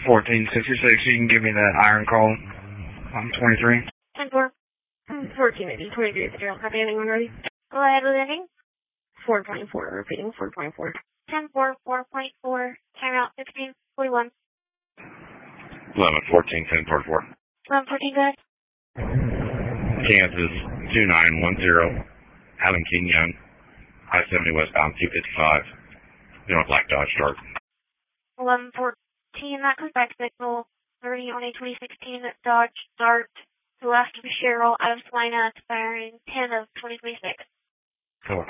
1466, you can give me that iron call. I'm 23. 10-4. 1480, 23 at the trail. Copy, anyone ready? Go ahead with ending. 4.4, repeating 4.4. 10-4, 4.4, timeout 16:41. 11-14, 10-4. 11-14, go ahead. Kansas 2910, Alan King Young, I-70 westbound 255, North Black Dodge start. 11-14, that comes back signal 30 on a 2016 Dodge Dart. The last of Cheryl out of Salina, expiring 10 of 2026. Cool.